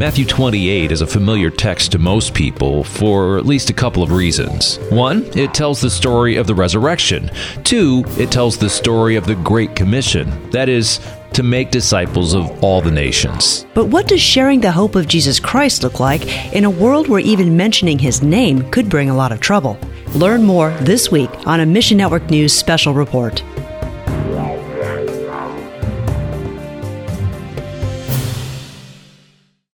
Matthew 28 is a familiar text to most people for at least a couple of reasons. One, it tells the story of the resurrection. Two, it tells the story of the Great Commission. That is, to make disciples of all the nations. But what does sharing the hope of Jesus Christ look like in a world where even mentioning his name could bring a lot of trouble? Learn more this week on a Mission Network News special report.